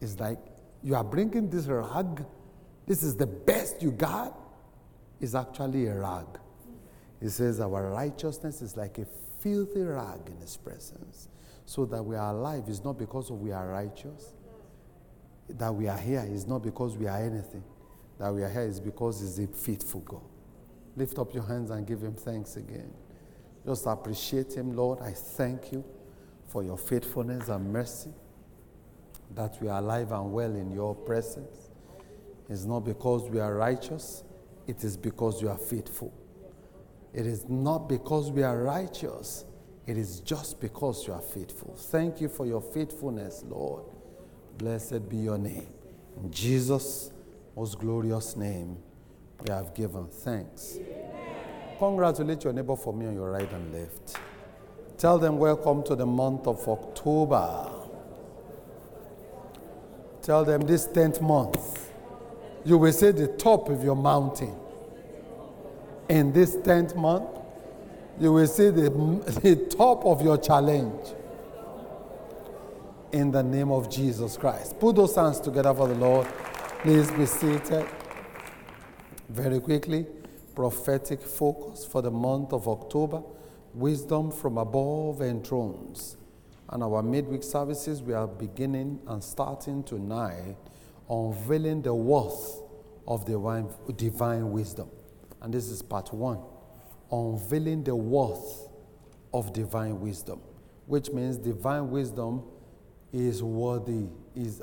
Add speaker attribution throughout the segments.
Speaker 1: It's like you are bringing this rag. This is the best you got. It's actually a rag. He says our righteousness is like a filthy rag in his presence. So that we are alive is not because we are righteous. That we are here is not because we are anything. That we are here is because he's a faithful God. Lift up your hands and give him thanks again. Just appreciate him, Lord. I thank you for your faithfulness and mercy. That we are alive and well in your presence. It's not because we are righteous. It is because you are faithful. It is not because we are righteous. It is just because you are faithful. Thank you for your faithfulness, Lord. Blessed be your name. In Jesus' most glorious name, we have given thanks. Amen. Congratulate your neighbor for me on your right and left. Tell them welcome to the month of October. Tell them this 10th month, you will say the top of your mountain. In this 10th month, you will see the top of your challenge. In the name of Jesus Christ. Put those hands together for the Lord. Please be seated. Very quickly, prophetic focus for the month of October. Wisdom from above enthrones. And our midweek services, we are beginning and starting tonight, unveiling the worth of divine wisdom. And this is part 1. Unveiling the worth of divine wisdom, which means divine wisdom is worthy, is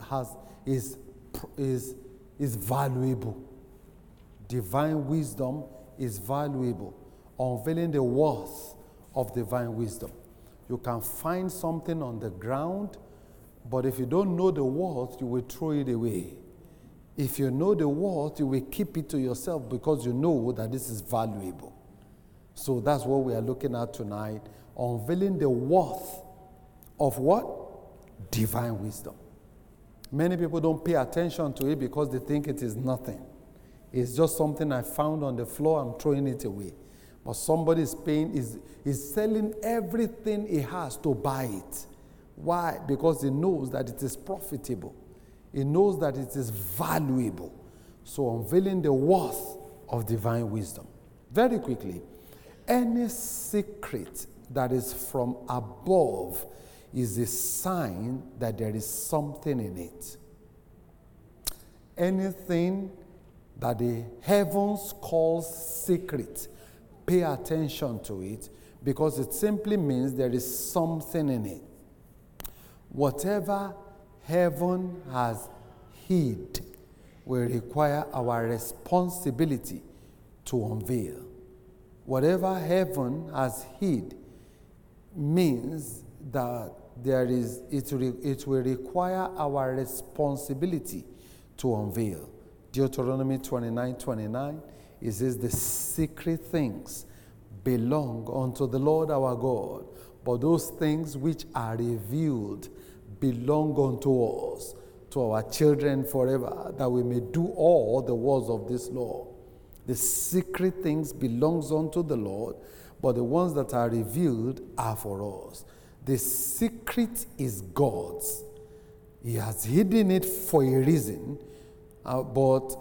Speaker 1: valuable. Divine wisdom is valuable. Unveiling the worth of divine wisdom. You can find something on the ground, but if you don't know the worth, you will throw it away. If you know the worth, you will keep it to yourself because you know that this is valuable. So that's what we are looking at tonight. Unveiling the worth of what? Divine wisdom. Many people don't pay attention to it because they think it is nothing. It's just something I found on the floor, I'm throwing it away. But somebody is selling everything he has to buy it. Why? Because he knows that it is profitable. He knows that it is valuable. So unveiling the worth of divine wisdom. Very quickly, any secret that is from above is a sign that there is something in it. Anything that the heavens calls secret, pay attention to it because it simply means there is something in it. Whatever heaven has hid will require our responsibility to unveil. Whatever heaven has hid means that it will require our responsibility to unveil. Deuteronomy 29:29, it says, the secret things belong unto the Lord our God, but those things which are revealed belong unto us, to our children forever, that we may do all the words of this law. The secret things belongs unto the Lord, but the ones that are revealed are for us. The secret is God's. He has hidden it for a reason, but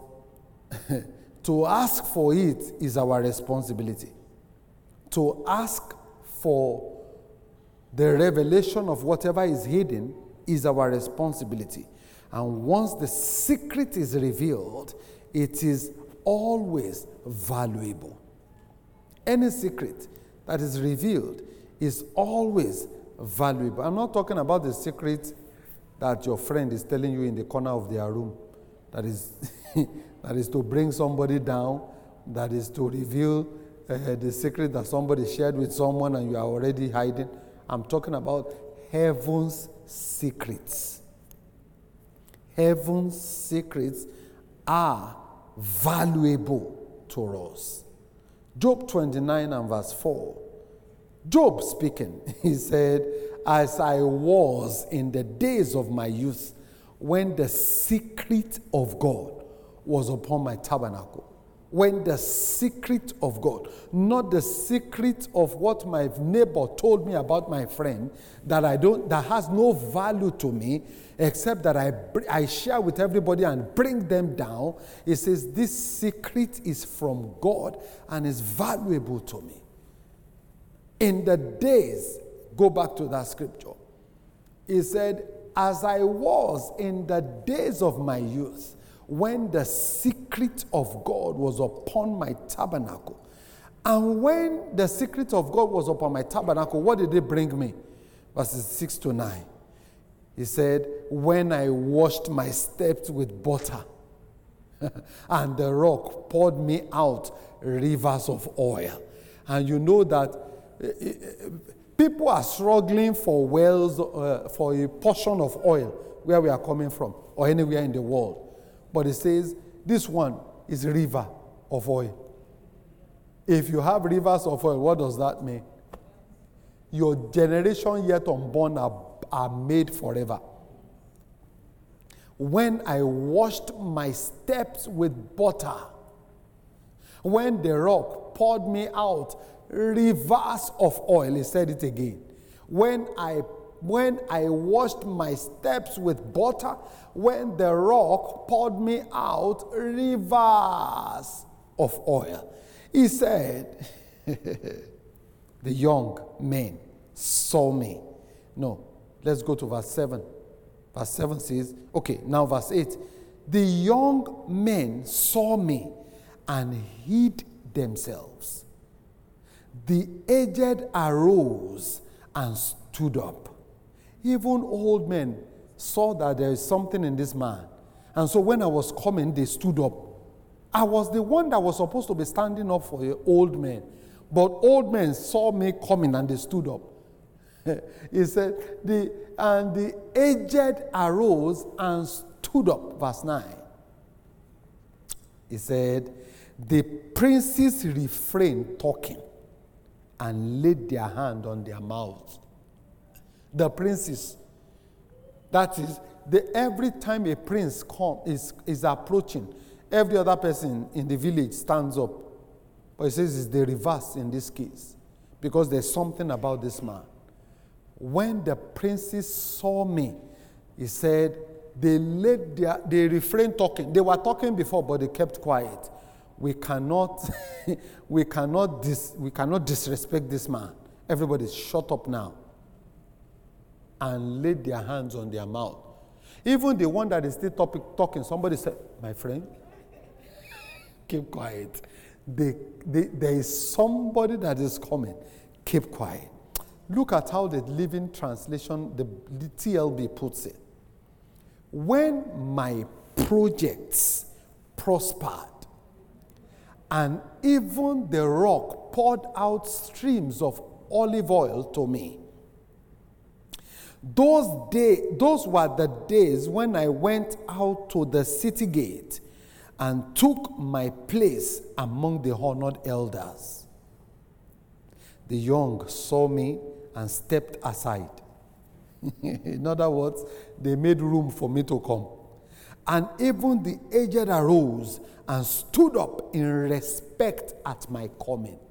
Speaker 1: to ask for it is our responsibility. To ask for the revelation of whatever is hidden is our responsibility. And once the secret is revealed, it is always valuable. Any secret that is revealed is always valuable. I'm not talking about the secret that your friend is telling you in the corner of their room. That is, that is to bring somebody down. That is to reveal the secret that somebody shared with someone and you are already hiding. I'm talking about heaven's secrets. Heaven's secrets are valuable to us. Job 29 and verse 4. Job speaking, he said, as I was in the days of my youth, when the secret of God was upon my tabernacle. when the secret of God, not the secret of what my neighbor told me about my friend that has no value to me, except that I share with everybody and bring them down. It says this secret is from God and is valuable to me. In the days, go back to that scripture. He said, as I was in the days of my youth, when the secret of God was upon my tabernacle. And when the secret of God was upon my tabernacle, what did it bring me? Verses 6 to 9. He said, when I washed my steps with butter, and the rock poured me out rivers of oil. And you know that people are struggling for wells, for a portion of oil where we are coming from, or anywhere in the world. But it says, this one is a river of oil. If you have rivers of oil, what does that mean? Your generation yet unborn are made forever. When I washed my steps with butter, when the rock poured me out rivers of oil, he said it again. When I washed my steps with butter, when the rock poured me out rivers of oil. He said, the young men saw me. No, let's go to verse 7. Verse 7 says, okay, now verse 8. The young men saw me and hid themselves. The aged arose and stood up. Even old men saw that there is something in this man. And so when I was coming, they stood up. I was the one that was supposed to be standing up for the old men. But old men saw me coming and they stood up. He said, the aged arose and stood up. Verse 9. He said, the princes refrained talking and laid their hand on their mouths. The princes, that is, every time a prince is approaching, every other person in the village stands up. But it says it's the reverse in this case, because there's something about this man. When the princes saw me, he said, they refrained talking. They were talking before, but they kept quiet. We cannot disrespect this man. Everybody shut up now. And laid their hands on their mouth. Even the one that is still talking, somebody said, my friend, keep quiet. There is somebody that is coming. Keep quiet. Look at how the Living Translation, the TLB puts it. When my projects prospered, and even the rock poured out streams of olive oil to me, those were the days when I went out to the city gate and took my place among the honored elders. The young saw me and stepped aside. In other words, they made room for me to come. And even the aged arose and stood up in respect at my coming.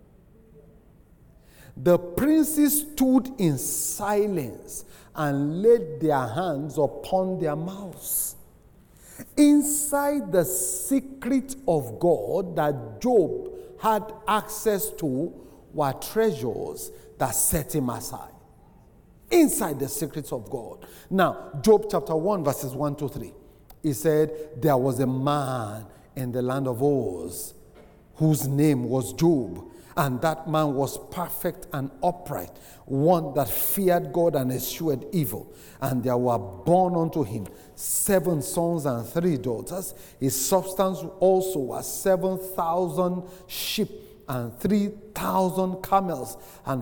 Speaker 1: The princes stood in silence and laid their hands upon their mouths. Inside the secret of God that Job had access to were treasures that set him aside. Inside the secrets of God. Now, Job chapter 1 verses 1 to 3. He said, there was a man in the land of Uz whose name was Job. And that man was perfect and upright, one that feared God and eschewed evil. And there were born unto him 7 sons and 3 daughters. His substance also was 7,000 sheep and 3,000 camels and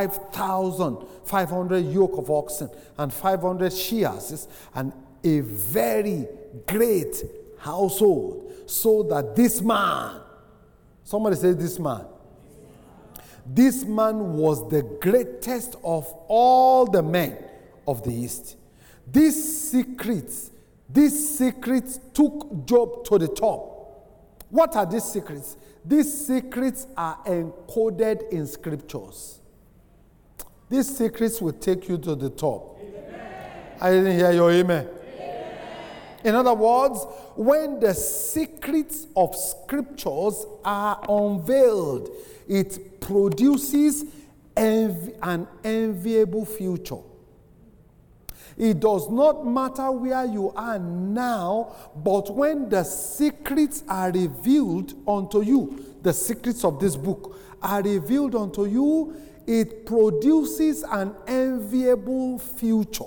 Speaker 1: 5,500 yoke of oxen and 500 she-asses and a very great household. So that this man, somebody say this man. This man was the greatest of all the men of the East. These secrets took Job to the top. What are these secrets? These secrets are encoded in scriptures. These secrets will take you to the top. Amen. I didn't hear your amen. Amen. In other words, when the secrets of scriptures are unveiled, it produces an enviable future. It does not matter where you are now, but when the secrets are revealed unto you, the secrets of this book are revealed unto you, it produces an enviable future.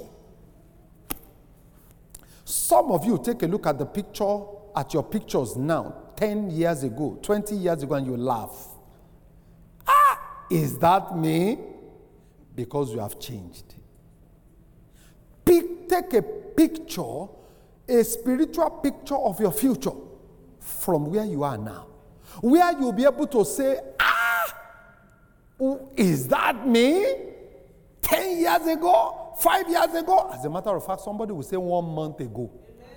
Speaker 1: Some of you take a look at at your pictures now, 10 years ago, 20 years ago, and you laugh. Is that me? Because you have changed. Take a picture, a spiritual picture of your future from where you are now, where you'll be able to say, is that me? 10 years ago? 5 years ago? As a matter of fact, somebody will say 1 month ago.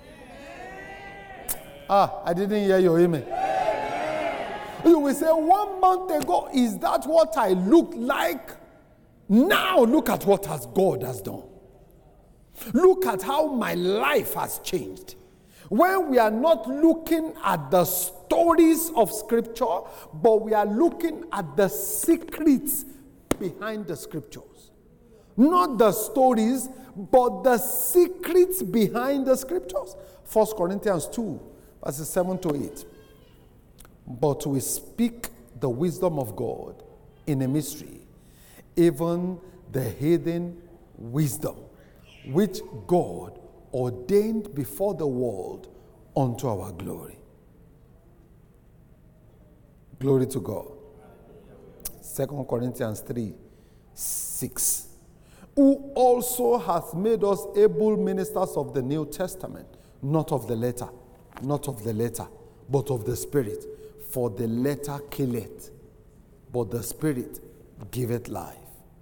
Speaker 1: I didn't hear your amen. You will say 1 month ago, is that what I looked like? Now look at what God has done. Look at how my life has changed. When we are not looking at the stories of Scripture, but we are looking at the secrets behind the Scriptures. Not the stories, but the secrets behind the Scriptures. 1 Corinthians 2, verses 7 to 8. But we speak the wisdom of God in a mystery, even the hidden wisdom, which God ordained before the world unto our glory. Glory to God. 2 Corinthians 3, 6. Who also hath made us able ministers of the New Testament, not of the letter, but of the Spirit. For the letter killeth, but the Spirit giveth life.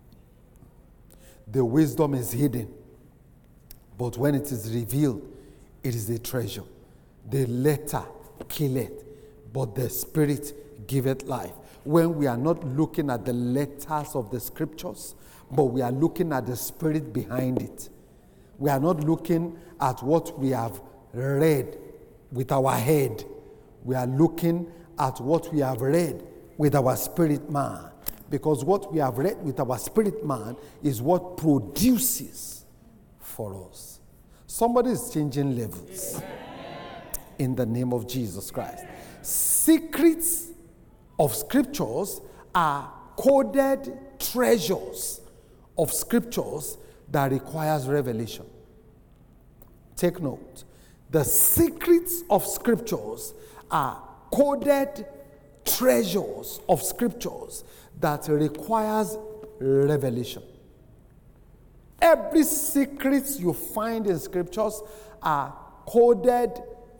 Speaker 1: The wisdom is hidden, but when it is revealed, it is a treasure. The letter killeth, but the Spirit giveth life. When we are not looking at the letters of the Scriptures, but we are looking at the Spirit behind it. We are not looking at what we have read with our head. We are looking at what we have read with our spirit man. Because what we have read with our spirit man is what produces for us. Somebody is changing levels. Amen. In the name of Jesus Christ. Secrets of scriptures are coded treasures of scriptures that requires revelation. Take note. The secrets of scriptures are coded treasures of scriptures that requires revelation. Every secret you find in scriptures are coded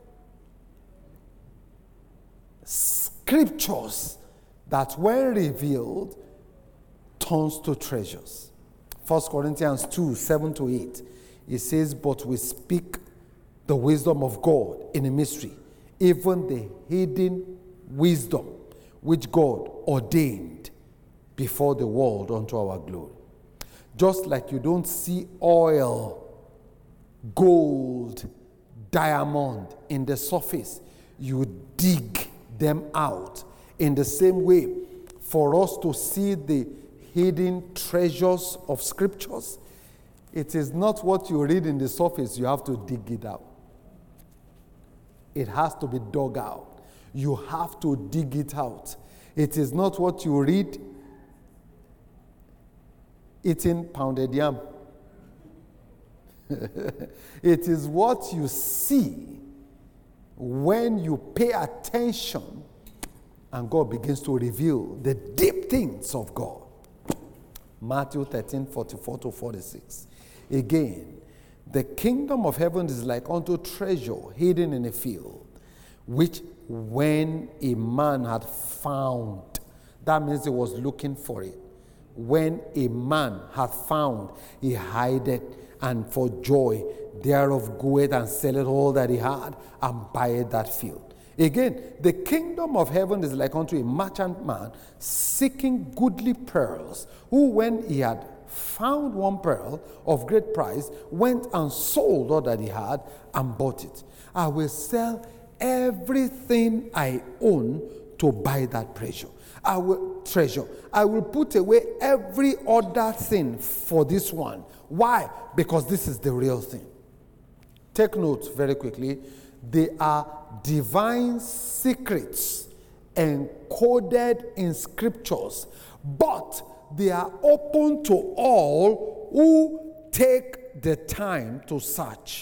Speaker 1: scriptures that when revealed turns to treasures. 1 Corinthians 2, 7 to 8. It says, but we speak the wisdom of God in a mystery, even the hidden wisdom which God ordained before the world unto our glory. Just like you don't see oil, gold, diamond in the surface, you dig them out. In the same way, for us to see the hidden treasures of scriptures, it is not what you read in the surface, you have to dig it out. It has to be dug out. You have to dig it out. It is not what you read eating pounded yam. It is what you see when you pay attention and God begins to reveal the deep things of God. Matthew 13, 44 to 46. Again, the kingdom of heaven is like unto treasure hidden in a field, which when a man had found, that means he was looking for it. When a man hath found, he hideth, and for joy thereof goeth and selleth all that he had, and buyeth that field. Again, the kingdom of heaven is like unto a merchant man seeking goodly pearls, who when he had found one pearl of great price, went and sold all that he had and bought it. I will sell everything I own to buy that treasure. I will put away every other thing for this one. Why? Because this is the real thing. Take note very quickly. They are divine secrets encoded in scriptures, but they are open to all who take the time to search.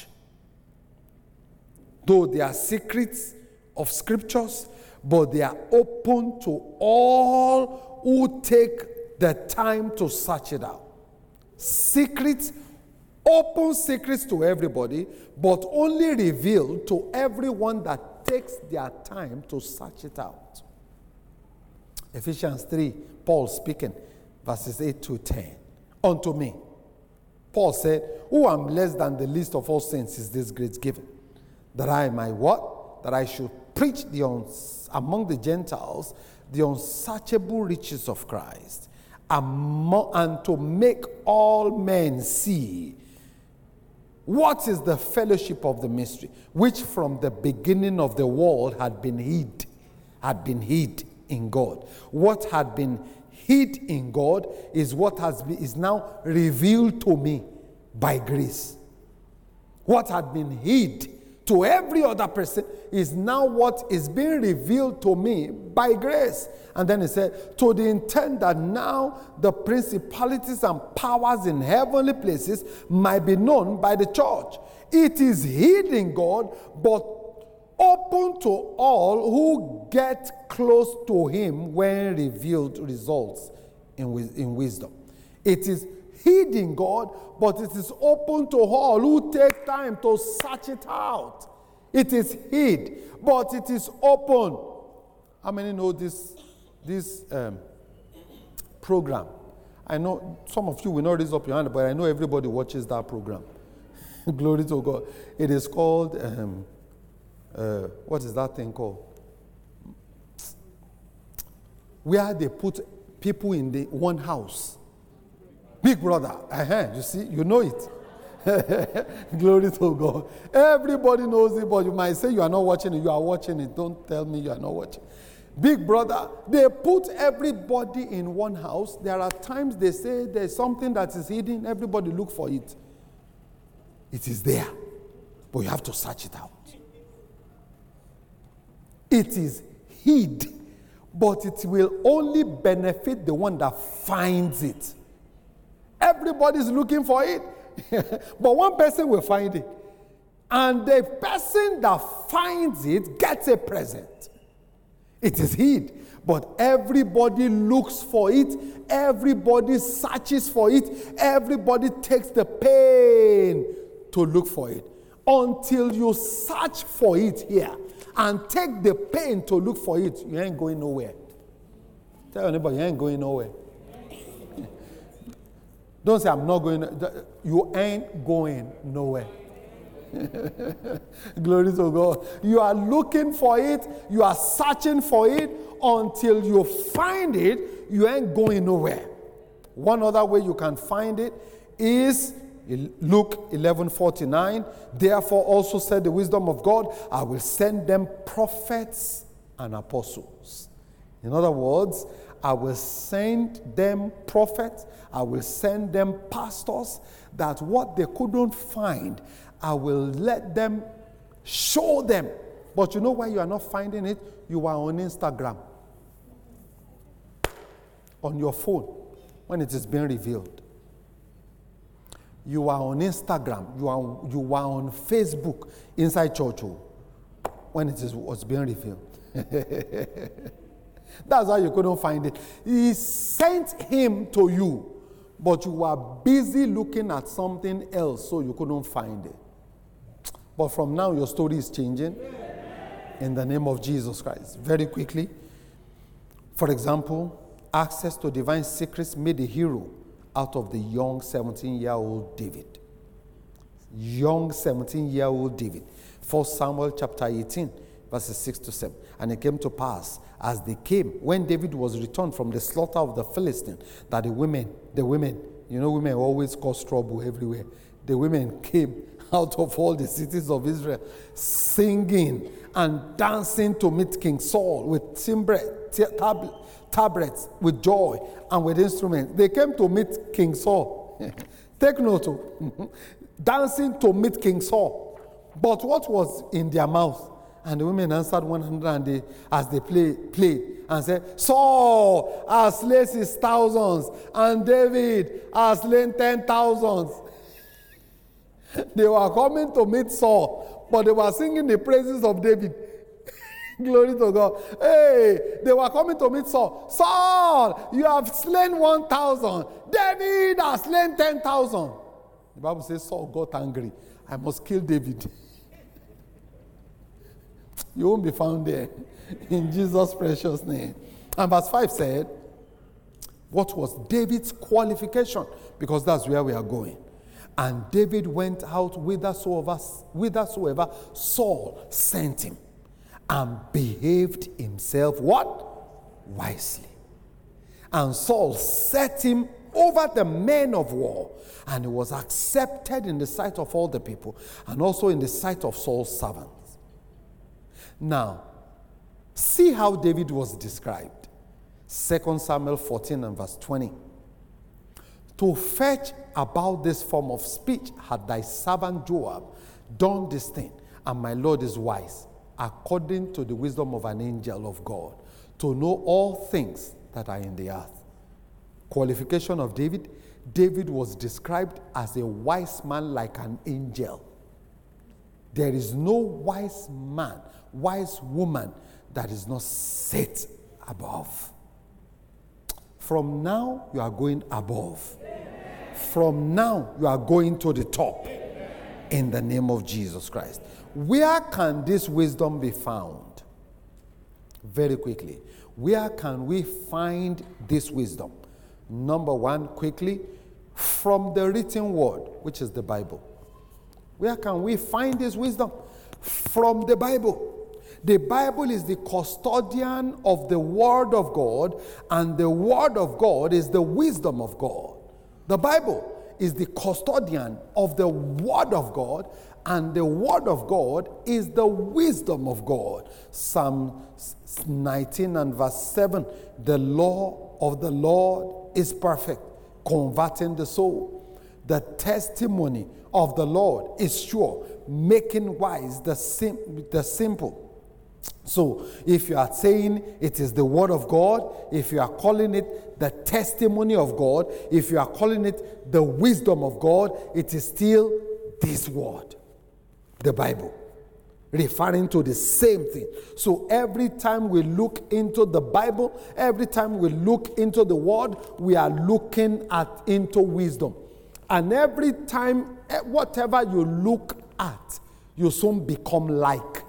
Speaker 1: Though they are secrets of scriptures, but they are open to all who take the time to search it out. Secrets, open secrets to everybody, but only revealed to everyone that takes their time to search it out. Ephesians 3, Paul speaking, verses 8 to 10. Unto me, Paul said, who am less than the least of all saints is this grace given, that I might what? That I should preach among the Gentiles the unsearchable riches of Christ, and to make all men see what is the fellowship of the mystery, which from the beginning of the world had been hid in God. What had been hid in God is what is now revealed to me by grace. What had been hid to every other person is now what is being revealed to me by grace. And then he said, to the intent that now the principalities and powers in heavenly places might be known by the church. It is hid in God, but open to all who get close to him when revealed results in wisdom. It is hid in God, but it is open to all who take time to search it out. It is hid, but it is open. How many know this program? I know some of you will not raise up your hand, but I know everybody watches that program. Glory to God. It is called, what is that thing called? Where they put people in the one house. Big Brother. You see, you know it. Glory to God. Everybody knows it, but you might say you are not watching it. You are watching it. Don't tell me you are not watching. Big Brother, they put everybody in one house. There are times they say there's something that is hidden. Everybody look for it. It is there, but you have to search it out. It is hid, but it will only benefit the one that finds it. Everybody's looking for it, but one person will find it. And the person that finds it gets a present. It is hid, but everybody looks for it. Everybody searches for it. Everybody takes the pain to look for it. Until you search for it here and take the pain to look for it, you ain't going nowhere. Tell your neighbor, you ain't going nowhere. Don't say, I'm not going. You ain't going nowhere. Glory to God. You are looking for it. You are searching for it. Until you find it, you ain't going nowhere. One other way you can find it is Luke 11:49. Therefore also said the wisdom of God, I will send them prophets and apostles. In other words, I will send them prophets, I will send them pastors, that what they couldn't find, I will let them show them. But you know why you are not finding it? You are on Instagram, on your phone, when it is being revealed. You are on Instagram, you are on Facebook, inside church, when it was being revealed. That's why you couldn't find it. He sent him to you, but you were busy looking at something else, so you couldn't find it. But from now, your story is changing in the name of Jesus Christ. Very quickly, for example, access to divine secrets made a hero out of the young 17-year-old David. Young 17-year-old David. 1 Samuel chapter 18, verses 6 to 7. And it came to pass, as they came, when David was returned from the slaughter of the Philistines, that the women, women always cause trouble everywhere. The women came out of all the cities of Israel, singing and dancing to meet King Saul with tabrets, with joy, and with instruments. They came to meet King Saul. Take note, dancing to meet King Saul. But what was in their mouth? And the women answered one another, as they played, and said, Saul has slain his thousands, and David has slain 10,000s. They were coming to meet Saul, but they were singing the praises of David. Glory to God. Hey, they were coming to meet Saul. Saul, you have slain 1,000. David has slain 10,000. The Bible says Saul got angry. I must kill David. You won't be found there. In Jesus' precious name. And verse 5 said, what was David's qualification? Because that's where we are going. And David went out whithersoever Saul sent him, and behaved himself what? Wisely. And Saul set him over the men of war, and he was accepted in the sight of all the people, and also in the sight of Saul's servants. Now, see how David was described. 2 Samuel 14 and verse 20. To fetch about this form of speech had thy servant Joab done this thing, and my Lord is wise, according to the wisdom of an angel of God, to know all things that are in the earth. Qualification of David. David was described as a wise man like an angel. There is no wise man, wise woman that is not set above. From now, you are going above. From now, you are going to the top. In the name of Jesus Christ. Where can this wisdom be found? Very quickly. Where can we find this wisdom? Number one, quickly, from the written word, which is the Bible. Where can we find this wisdom? From the Bible. The Bible is the custodian of the Word of God, and the Word of God is the wisdom of God. The Bible is the custodian of the Word of God, and the Word of God is the wisdom of God. Psalm 19 and verse 7, the law of the Lord is perfect, converting the soul. The testimony of the Lord is sure, making wise the simple. So, if you are saying it is the word of God, if you are calling it the testimony of God, if you are calling it the wisdom of God, it is still this word, the Bible, referring to the same thing. So, every time we look into the Bible, every time we look into the word, we are looking into wisdom. And every time, whatever you look at, you soon become like.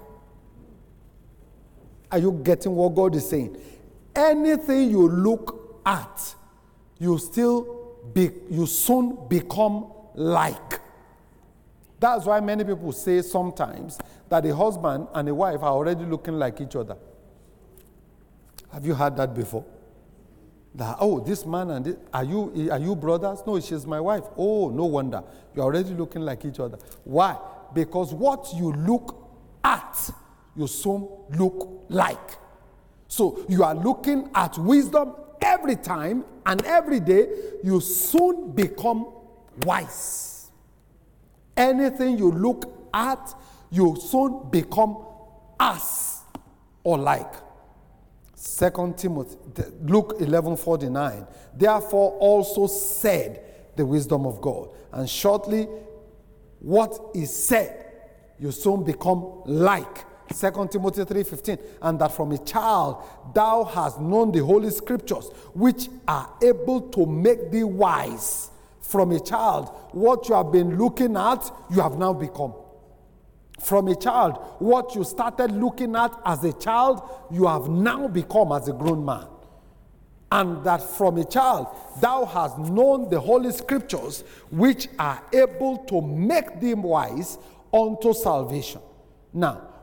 Speaker 1: Are you getting what God is saying? Anything you look at, you soon become like. That's why many people say sometimes that a husband and a wife are already looking like each other. Have you heard that before? That, oh, this man and this, are you brothers? No, she's my wife. Oh, no wonder. You're already looking like each other. Why? Because what you look at, you soon look like. So you are looking at wisdom every time, and every day you soon become wise. Anything you look at, you soon become as or like. 2 Timothy, Luke 11:49. Therefore also said the wisdom of God. And shortly, what is said, you soon become like. 2 Timothy 3:15, and that from a child thou hast known the holy scriptures, which are able to make thee wise. From a child, what you have been looking at, you have now become. From a child, what you started looking at as a child, you have now become as a grown man. And that from a child, thou hast known the holy scriptures, which are able to make thee wise unto salvation. Now,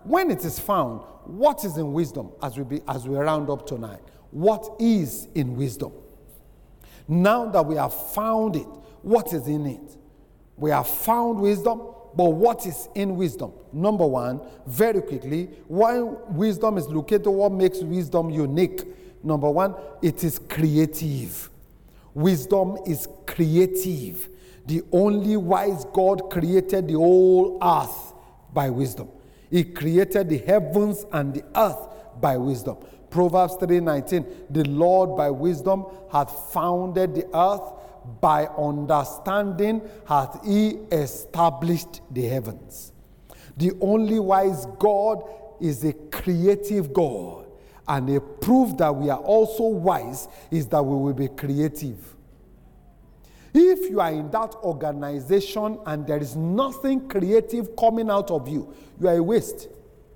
Speaker 1: when it is found, what is in wisdom as we round up tonight? What is in wisdom? Now that we have found it, what is in it? We have found wisdom, but what is in wisdom? Number one, very quickly, why wisdom is located, what makes wisdom unique? Number one, it is creative. Wisdom is creative. The only wise God created the whole earth by wisdom. He created the heavens and the earth by wisdom. Proverbs 3:19, the Lord by wisdom hath founded the earth, by understanding hath he established the heavens. The only wise God is a creative God. And a proof that we are also wise is that we will be creative. If you are in that organization and there is nothing creative coming out of you, you are a waste.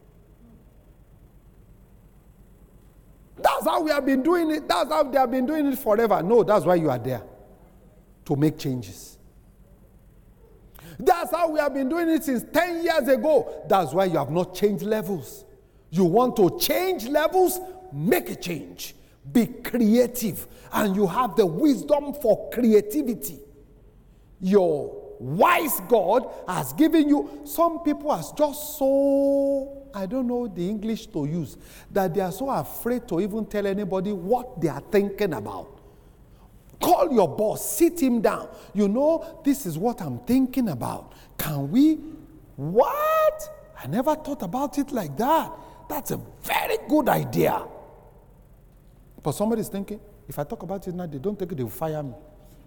Speaker 1: That's how we have been doing it. That's how they have been doing it forever. No, that's why you are there. To make changes. That's how we have been doing it since 10 years ago. That's why you have not changed levels. You want to change levels? Make a change. Be creative. And you have the wisdom for creativity. Your wise God has given you. Some people are just so, I don't know the English to use, that they are so afraid to even tell anybody what they are thinking about. Call your boss, sit him down. You know, this is what I'm thinking about. Can we? What? I never thought about it like that. That's a very good idea. But somebody's thinking, if I talk about it now, they don't think they will fire me.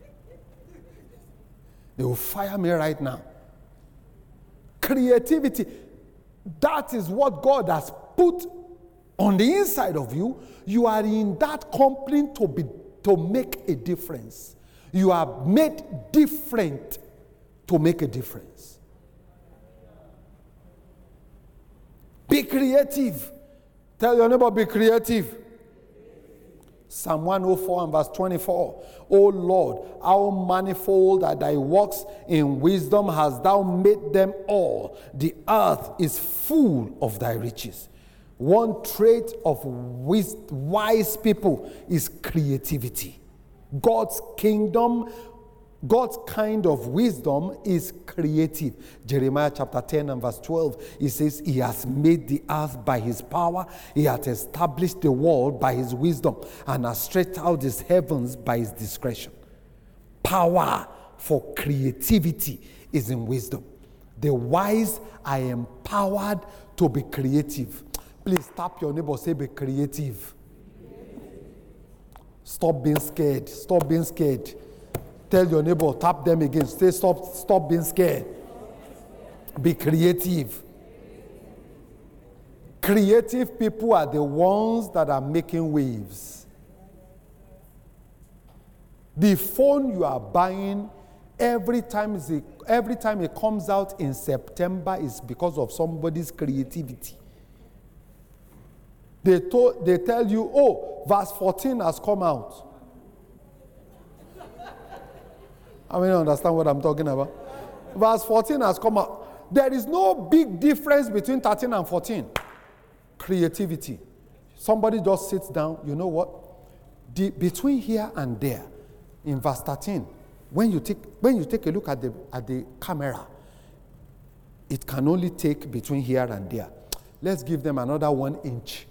Speaker 1: They will fire me right now. Creativity. That is what God has put on the inside of you. You are in that company to make a difference. You are made different to make a difference. Be creative. Tell your neighbor, be creative. Psalm 104 and verse 24. O Lord, how manifold are thy works, in wisdom hast thou made them all. The earth is full of thy riches. One trait of wise people is creativity. God's kingdom, God's kind of wisdom is creative. Jeremiah chapter 10 and verse 12, it says, he has made the earth by his power, he hath established the world by his wisdom, and has stretched out his heavens by his discretion. Power for creativity is in wisdom. The wise are empowered to be creative. Please tap your neighbor, say be creative. Stop being scared. Stop being scared. Tell your neighbor, tap them again. Say stop being scared. Be creative. Creative people are the ones that are making waves. The phone you are buying, every time it comes out in September is because of somebody's creativity. They tell you, oh, verse 14 has come out. I mean, you understand what I'm talking about? Verse 14 has come out. There is no big difference between 13 and 14. Creativity. Somebody just sits down, you know what? Between here and there, in verse 13, when you take a look at the camera, it can only take between here and there. Let's give them another 1 inch.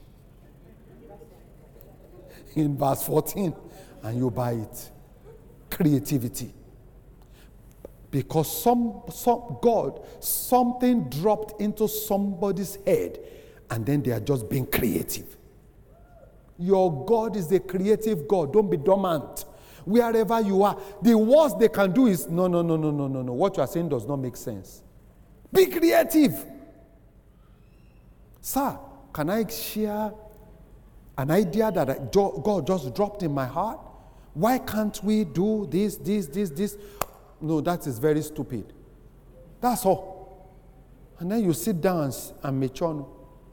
Speaker 1: In verse 14, and you buy it. Creativity. Because something dropped into somebody's head, and then they are just being creative. Your God is a creative God. Don't be dormant. Wherever you are, the worst they can do is, no. What you are saying does not make sense. Be creative. Sir, can I share an idea that God just dropped in my heart? Why can't we do this? No, that is very stupid. That's all. And then you sit down and mature.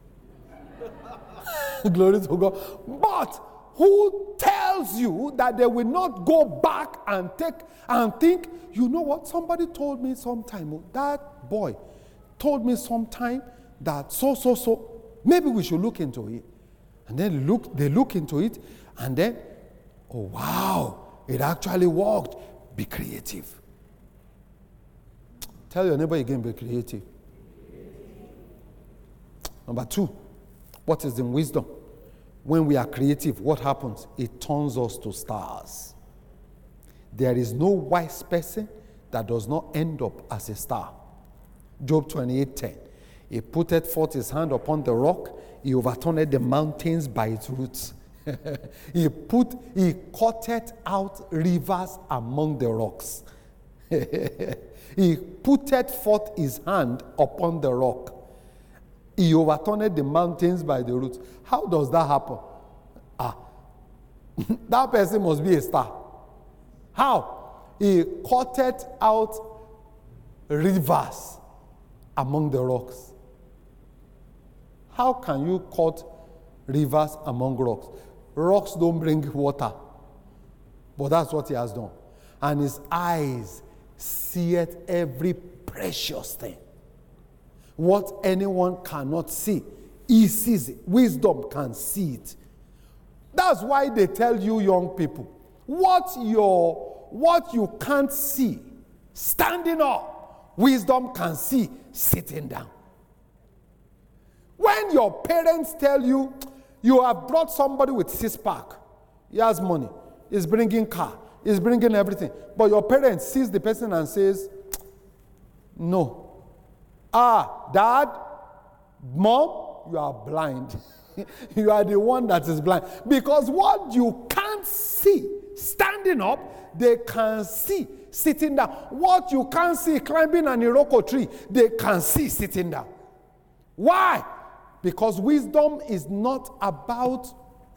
Speaker 1: Glory to God. But who tells you that they will not go back and think, you know what? Somebody told me sometime, that boy told me sometime that so, maybe we should look into it. And then they look into it, and then, oh wow, it actually worked. Be creative. Tell your neighbor again, be creative. Number 2, what is in wisdom? When we are creative, what happens? It turns us to stars. There is no wise person that does not end up as a star. Job 28:10. He putteth forth his hand upon the rock. He overturned the mountains by its roots. He cutteth out rivers among the rocks. He putteth forth his hand upon the rock. He overturned the mountains by the roots. How does that happen? That person must be a star. How? He cutteth out rivers among the rocks. How can you cut rivers among rocks? Rocks don't bring water. But that's what he has done. And his eyes seeth every precious thing. What anyone cannot see, he sees it. Wisdom can see it. That's why they tell you young people, what you can't see standing up, wisdom can see sitting down. When your parents tell you, you have brought somebody with 6-pack, he has money, he's bringing car, he's bringing everything, but your parents sees the person and says, no. Dad, mom, you are blind. You are the one that is blind. Because what you can't see standing up, they can see sitting down. What you can't see climbing an Iroko tree, they can see sitting down. Why? Because wisdom is not about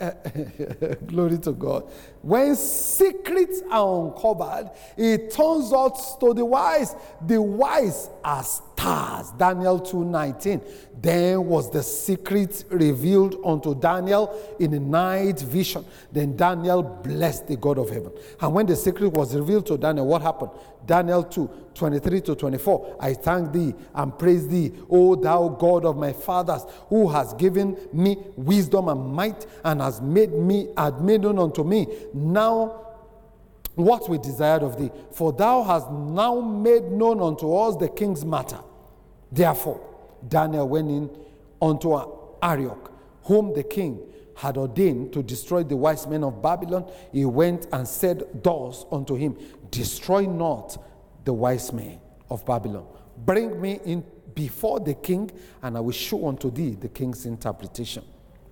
Speaker 1: glory to God. When secrets are uncovered, it turns out to the wise. The wise are stars. Daniel 2:19. Then was the secret revealed unto Daniel in a night vision. Then Daniel blessed the God of heaven. And when the secret was revealed to Daniel, what happened? Daniel 2:23-24. I thank thee and praise thee, O thou God of my fathers, who has given me wisdom and might, and had made known unto me now what we desired of thee. For thou hast now made known unto us the king's matter. Therefore Daniel went in unto Arioch, whom the king had ordained to destroy the wise men of Babylon. He went and said thus unto him, destroy not the wise men of Babylon. Bring me in before the king, and I will show unto thee the king's interpretation.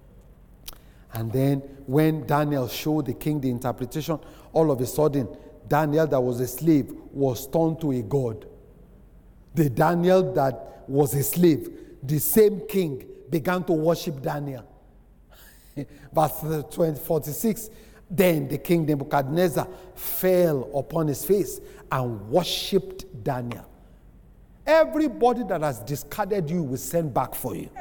Speaker 1: And then when Daniel showed the king the interpretation, all of a sudden, Daniel that was a slave was turned to a god. The Daniel that was a slave, the same king began to worship Daniel. Verse 46, then the king Nebuchadnezzar fell upon his face and worshipped Daniel. Everybody that has discarded you will send back for you.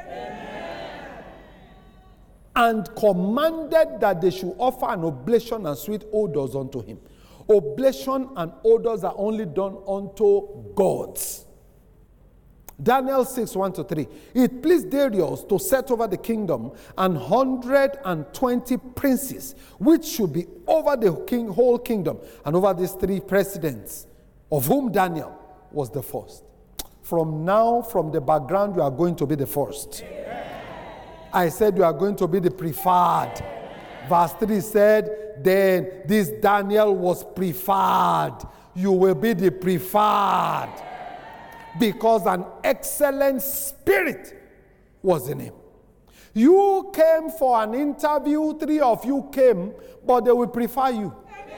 Speaker 1: And commanded that they should offer an oblation and sweet odors unto him. Oblation and odors are only done unto gods. Daniel 6:1-3. It pleased Darius to set over the kingdom 120 princes, which should be over the whole kingdom, and over these 3 presidents, of whom Daniel was the first. From now, from the background, you are going to be the first. I said you are going to be the preferred. Verse 3 said, then this Daniel was preferred. You will be the preferred. Because an excellent spirit was in him. You came for an interview, 3 of you came, but they will prefer you.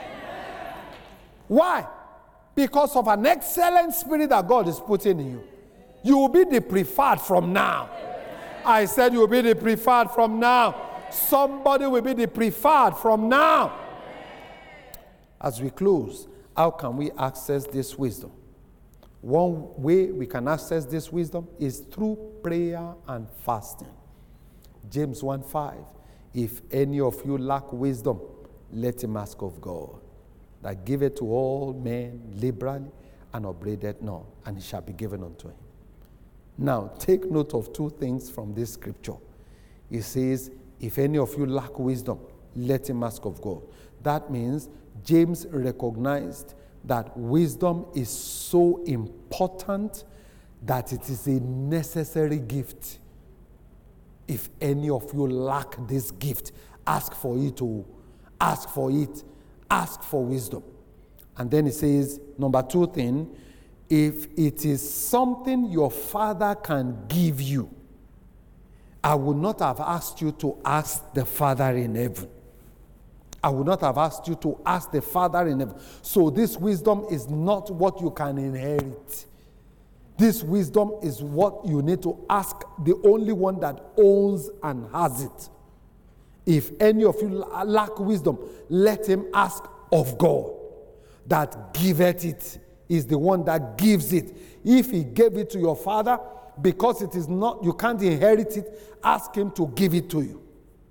Speaker 1: Why? Because of an excellent spirit that God is putting in you. You will be the preferred from now. I said you will be the preferred from now. Somebody will be the preferred from now. As we close, how can we access this wisdom? One way we can access this wisdom is through prayer and fasting. James 1:5. If any of you lack wisdom, let him ask of God, that giveth to all men liberally and upbraideth not, and it shall be given unto him. Now, take note of two things from this scripture. It says, if any of you lack wisdom, let him ask of God. That means James recognized that wisdom is so important that it is a necessary gift. If any of you lack this gift, ask for it. Ask for it. Ask for wisdom. And then it says, number two thing, if it is something your Father can give you, I would not have asked you to ask the Father in heaven. I would not have asked you to ask the Father in heaven. So this wisdom is not what you can inherit. This wisdom is what you need to ask the only one that owns and has it. If any of you lack wisdom, let him ask of God. That giveth it is the one that gives it. If he gave it to your father, because it is not, you can't inherit it, ask him to give it to you.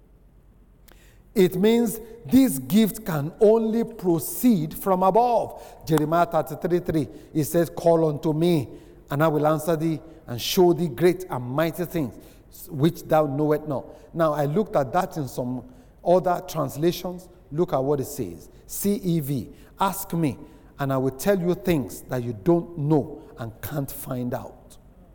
Speaker 1: It means this gift can only proceed from above. Jeremiah 33:3, it says, call unto me, and I will answer thee, and show thee great and mighty things, which thou knowest not. Now, I looked at that in some other translations. Look at what it says. CEV, ask me, and I will tell you things that you don't know and can't find out.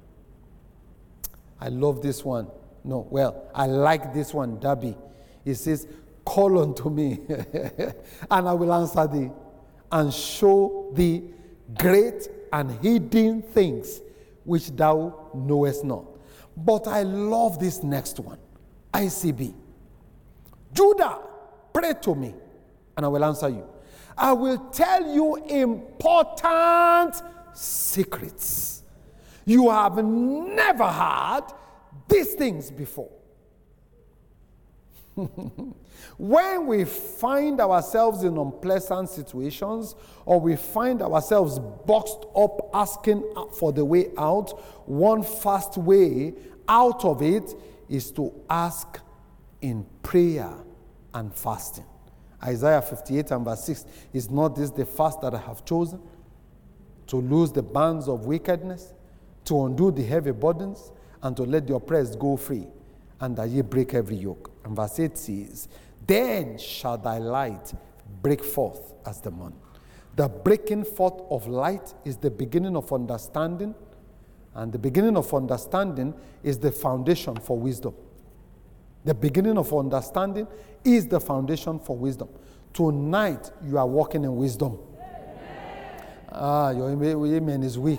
Speaker 1: I love this one. No, well, I like this one, Darby. It says, call unto me, and I will answer thee, and show thee great and hidden things which thou knowest not. But I love this next one. ICB. Judah, pray to me, and I will answer you. I will tell you important secrets. You have never heard these things before. When we find ourselves in unpleasant situations, or we find ourselves boxed up asking for the way out, one fast way out of it is to ask in prayer and fasting. Isaiah 58 and verse 6, is not this the fast that I have chosen? To loose the bands of wickedness, to undo the heavy burdens, and to let the oppressed go free, and that ye break every yoke. And verse 8 says, then shall thy light break forth as the morning. The breaking forth of light is the beginning of understanding, and the beginning of understanding is the foundation for wisdom. The beginning of understanding is the foundation for wisdom. Tonight, you are walking in wisdom. Your amen is weak.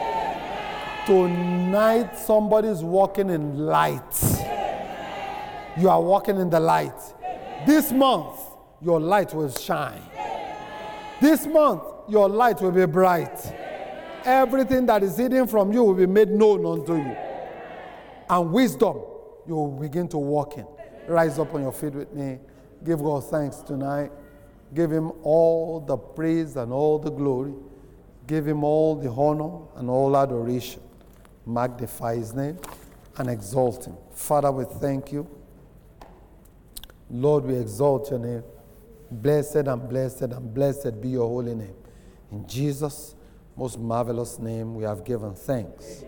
Speaker 1: Tonight, somebody is walking in light. You are walking in the light. This month, your light will shine. This month, your light will be bright. Everything that is hidden from you will be made known unto you. And wisdom, you will begin to walk in. Rise up on your feet with me. Give God thanks tonight. Give him all the praise and all the glory. Give him all the honor and all adoration. Magnify his name and exalt him. Father, we thank you. Lord, we exalt your name. Blessed and blessed and blessed be your holy name. In Jesus' most marvelous name, we have given thanks.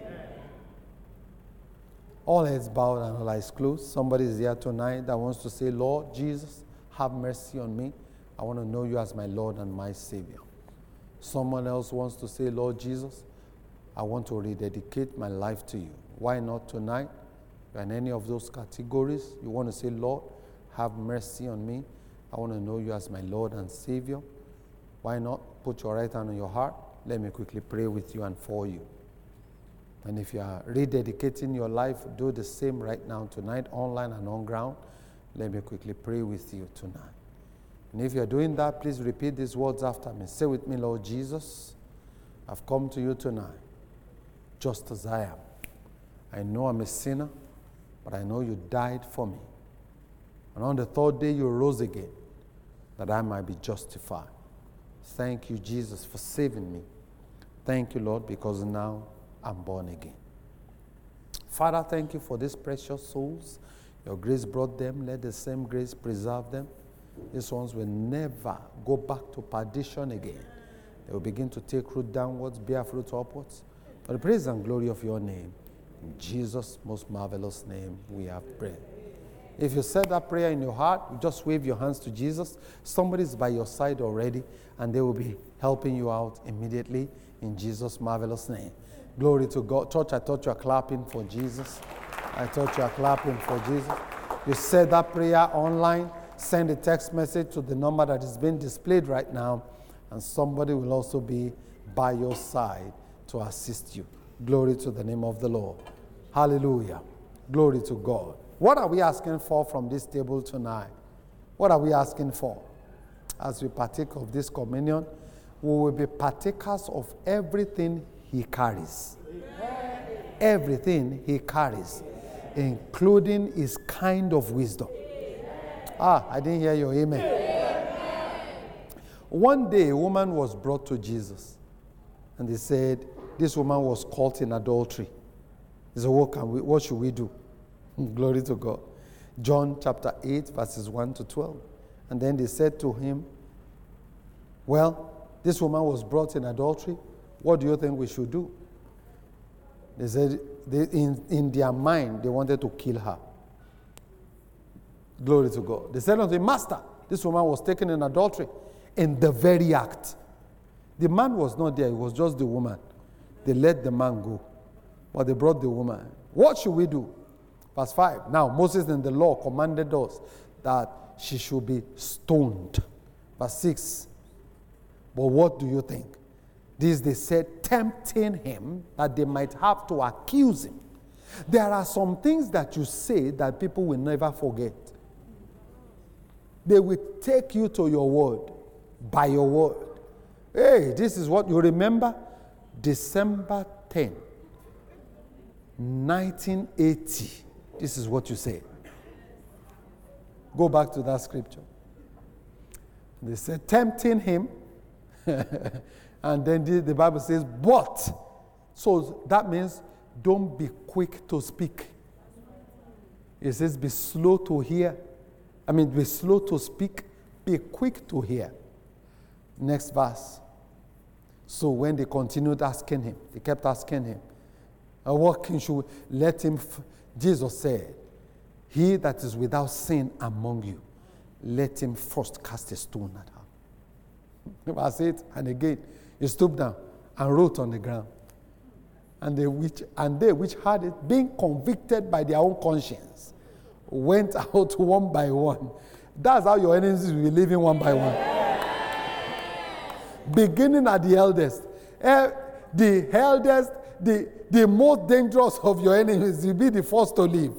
Speaker 1: All heads bowed and all eyes closed. Somebody is here tonight that wants to say, Lord Jesus, have mercy on me. I want to know you as my Lord and my Savior. Someone else wants to say, Lord Jesus, I want to rededicate my life to you. Why not tonight? In any of those categories, you want to say, Lord, have mercy on me. I want to know you as my Lord and Savior. Why not put your right hand on your heart? Let me quickly pray with you and for you. And if you are rededicating your life, do the same right now tonight, online and on ground. Let me quickly pray with you tonight. And if you are doing that, please repeat these words after me. Say with me, Lord Jesus, I've come to you tonight just as I am. I know I'm a sinner, but I know you died for me. And on the third day, you rose again, that I might be justified. Thank you, Jesus, for saving me. Thank you, Lord, because now I'm born again. Father, thank you for these precious souls. Your grace brought them. Let the same grace preserve them. These ones will never go back to perdition again. They will begin to take root downwards, bear fruit upwards. For the praise and glory of your name. In Jesus' most marvelous name we have prayed. If you said that prayer in your heart, you just wave your hands to Jesus. Somebody's by your side already, and they will be helping you out immediately in Jesus' marvelous name. Glory to God. Church, I thought you were clapping for Jesus. I thought you were clapping for Jesus. You said that prayer online, send a text message to the number that is being displayed right now, and somebody will also be by your side to assist you. Glory to the name of the Lord. Hallelujah. Glory to God. What are we asking for from this table tonight? What are we asking for? As we partake of this communion, we will be partakers of everything he carries. Amen. Everything he carries, including his kind of wisdom. Amen. I didn't hear your amen. Amen. One day, a woman was brought to Jesus, and they said, this woman was caught in adultery. He said, what should we do? Glory to God. John chapter 8, verses 1 to 12. And then they said to him, well, this woman was brought in adultery. What do you think we should do? They said, in their mind, they wanted to kill her. Glory to God. They said unto him, Master, this woman was taken in adultery in the very act. The man was not there. It was just the woman. They let the man go. But they brought the woman. What should we do? Verse 5. Now, Moses in the law commanded us that she should be stoned. Verse 6. But what do you think? This they said, tempting him that they might have to accuse him. There are some things that you say that people will never forget. They will take you to your word, by your word. Hey, this is what you remember? December 10, 1980. This is what you say. Go back to that scripture. They said, tempting him. And then the Bible says, but. So that means don't be quick to speak. It says be slow to hear. Be slow to speak, be quick to hear. Next verse. So when they continued asking him, they kept asking him, what can you let him? Jesus said, he that is without sin among you, let him first cast a stone at her. Verse 8, and again, he stooped down and wrote on the ground. And they which had it, being convicted by their own conscience, went out one by one. That's how your enemies will be living one by one. Beginning at the eldest. The eldest, the most dangerous of your enemies will be the first to leave.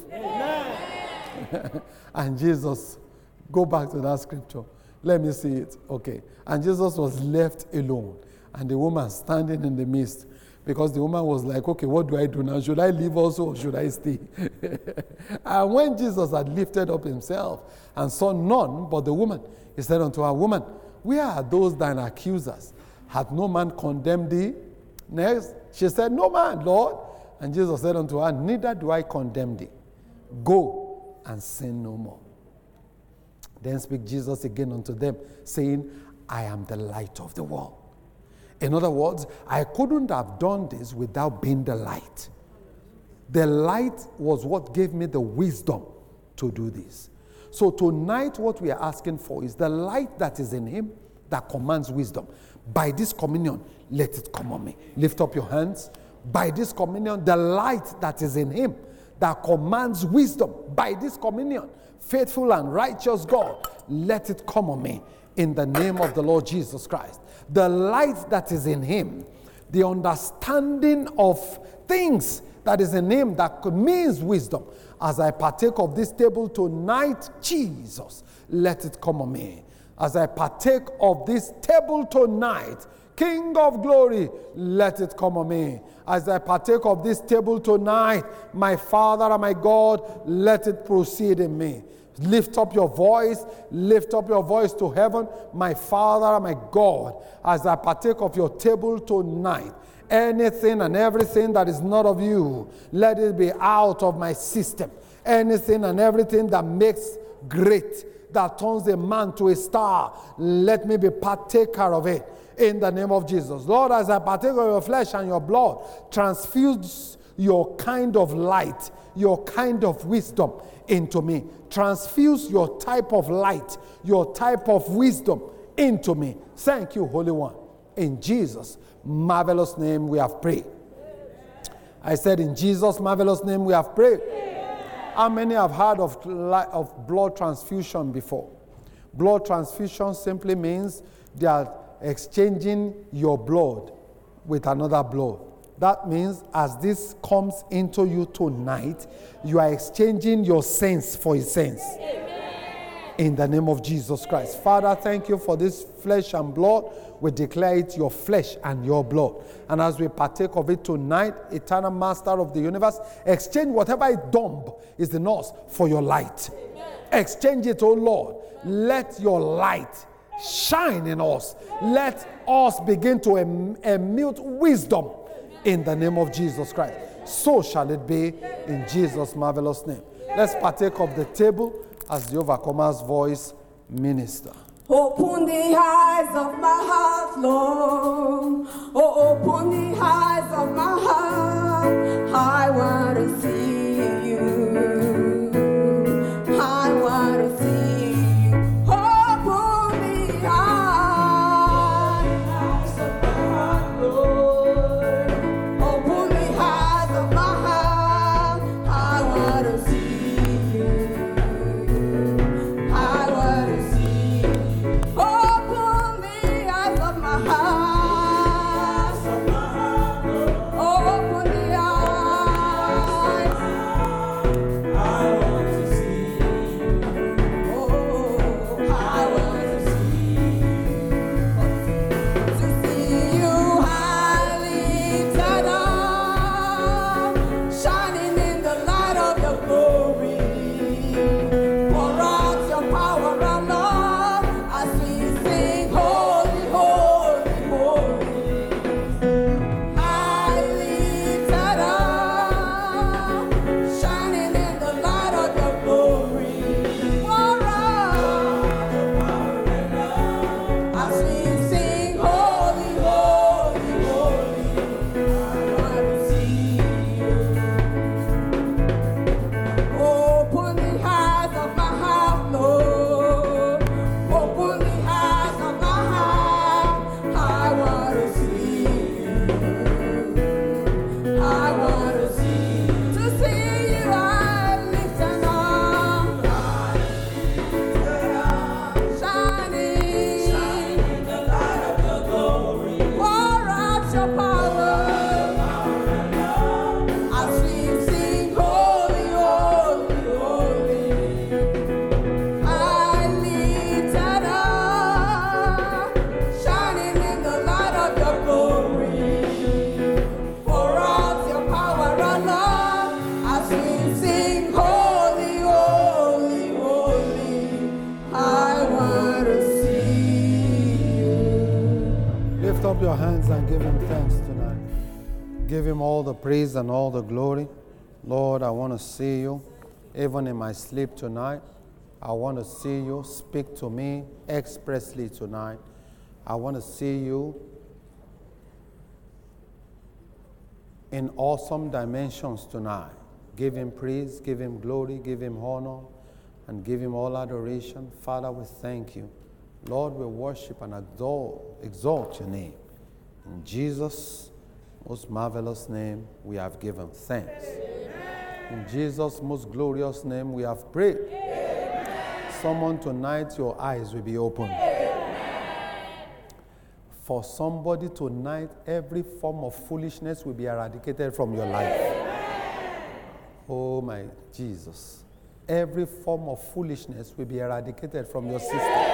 Speaker 1: And Jesus, go back to that scripture. Let me see it. Okay. And Jesus was left alone. And the woman standing in the midst. Because the woman was like, okay, what do I do now? Should I leave also or should I stay? And when Jesus had lifted up himself and saw none but the woman, he said unto her, woman, where are those thine accusers? Hath no man condemned thee? Next, she said, no man, Lord. And Jesus said unto her, neither do I condemn thee. Go and sin no more. Then spake Jesus again unto them, saying, I am the light of the world. In other words, I couldn't have done this without being the light. The light was what gave me the wisdom to do this. So tonight what we are asking for is the light that is in him that commands wisdom. By this communion, let it come on me. Lift up your hands. By this communion, the light that is in him that commands wisdom. By this communion, faithful and righteous God, let it come on me in the name of the Lord Jesus Christ. The light that is in him, the understanding of things that is in him that means wisdom. As I partake of this table tonight, Jesus, let it come on me. As I partake of this table tonight, King of glory, let it come on me. As I partake of this table tonight, my Father and my God, let it proceed in me. Lift up your voice to heaven, my Father and my God, as I partake of your table tonight. Anything and everything that is not of you, let it be out of my system. Anything and everything that makes great, that turns a man to a star, let me be partaker of it in the name of Jesus. Lord, as I partake of your flesh and your blood, transfused your kind of light, your kind of wisdom into me. Transfuse your type of light, your type of wisdom into me. Thank you, Holy One. In Jesus' marvelous name we have prayed. I said, in Jesus' marvelous name we have prayed. How many have heard of blood transfusion before? Blood transfusion simply means they are exchanging your blood with another blood. That means as this comes into you tonight, you are exchanging your sense for his sense. In the name of Jesus Christ. Father, thank you for this flesh and blood. We declare it your flesh and your blood. And as we partake of it tonight, eternal master of the universe, exchange whatever is dumb is in us for your light. Exchange it, oh Lord. Let your light shine in us. Let us begin to emit wisdom in the name of Jesus Christ. So shall it be in Jesus' marvelous name. Let's partake of the table as the Overcomer's Voice minister.
Speaker 2: Open the eyes of my heart, Lord. Oh, open the eyes of my heart. I want to see you. I want to see you. Open the eyes of my heart, Lord. Open the eyes of my heart. I want to see you. I want to see you. Open the eyes of my heart. Open the eyes. I want to see you. Oh, I want to see you highly lifted up, shining in the light of your glory. Pour out your power and love as we sing, holy, holy, holy. Highly lifted up, shining in the light of your glory. Pour out your power and love as we sing, holy, holy, holy. I want to see you. Open the eyes of my heart, Lord. Open the eyes of my heart. I want to see you. I want to see you. I lifted up, shining in the light of your glory. Pour out your power as we sing, holy, holy, holy. I lifted up, shining in the light of your glory. Pour out your power and love as we sing, holy, holy, holy. I want to see you.
Speaker 1: Lift up your hands and give him thanks tonight. Give him all the praise and all the glory. Lord, I want to see you. Even in my sleep tonight, I want to see you. Speak to me expressly tonight. I want to see you in awesome dimensions tonight. Give him praise, give him glory, give him honor, and give him all adoration. Father, we thank you. Lord, we worship and exalt your name. In Jesus' most marvelous name, we have given thanks. In Jesus' most glorious name, we have prayed. Someone tonight, your eyes will be opened. For somebody tonight, every form of foolishness will be eradicated from your life. Oh my Jesus. Every form of foolishness will be eradicated from your system.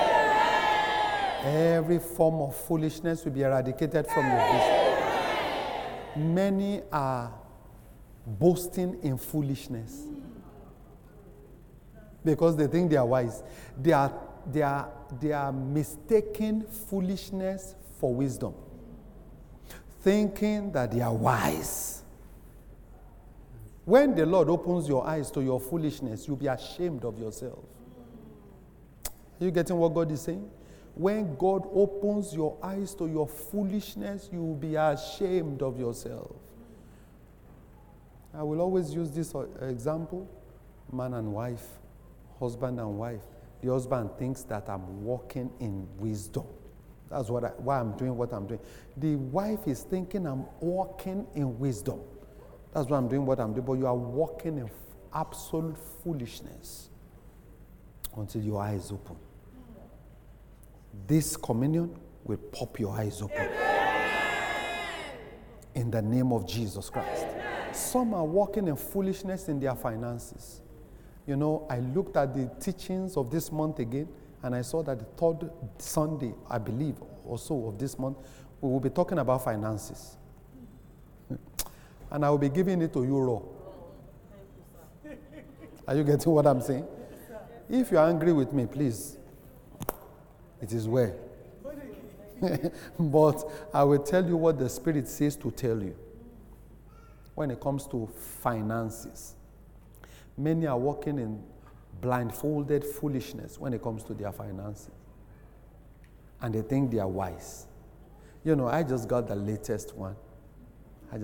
Speaker 1: Every form of foolishness will be eradicated from your business. Many are boasting in foolishness because they think they are wise. They are mistaking foolishness for wisdom, thinking that they are wise. When the Lord opens your eyes to your foolishness, you'll be ashamed of yourself. Are you getting what God is saying? When God opens your eyes to your foolishness, you will be ashamed of yourself. I will always use this example, man and wife, husband and wife. The husband thinks that I'm walking in wisdom. That's why I'm doing what I'm doing. The wife is thinking I'm walking in wisdom. That's why I'm doing what I'm doing. But you are walking in absolute foolishness until your eyes open. This communion will pop your eyes open. In the name of Jesus Christ. Some are walking in foolishness in their finances. You know, I looked at the teachings of this month again, and I saw that the third Sunday, I believe, or so of this month, we will be talking about finances. And I will be giving it to you raw. Are you getting what I'm saying? If you are angry with me, please, it is well. But I will tell you what the Spirit says to tell you. When it comes to finances, many are walking in blindfolded foolishness when it comes to their finances. And they think they are wise. You know, I just got the latest one. The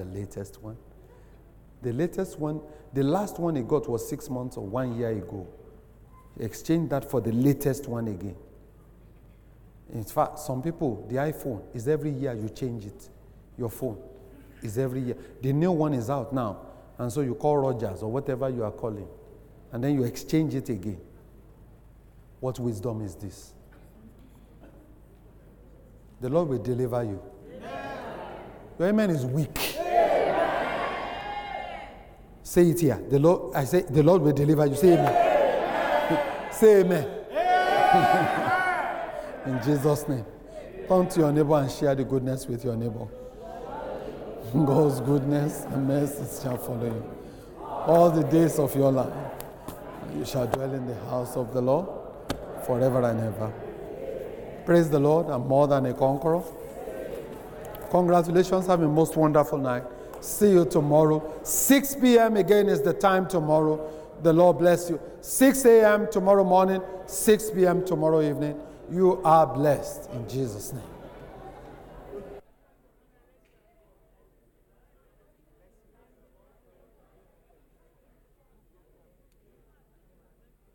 Speaker 1: latest one, the last one he got was 6 months or 1 year ago. He exchanged that for the latest one again. In fact, some people, the iPhone is every year you change it. Your phone is every year. The new one is out now. And so you call Rogers or whatever you are calling. And then you exchange it again. What wisdom is this? The Lord will deliver you. Amen. Your amen is weak. Amen. Say it here. The Lord will deliver you. Say amen. Amen. Say amen. Amen. In Jesus' name. Turn to your neighbor and share the goodness with your neighbor. God's goodness and mercy shall follow you all the days of your life. You shall dwell in the house of the Lord forever and ever. Praise the Lord. I'm more than a conqueror. Congratulations. Have a most wonderful night. See you tomorrow. 6 p.m. again is the time tomorrow. The Lord bless you. 6 a.m. tomorrow morning, 6 p.m. tomorrow evening. You are blessed in Jesus' name.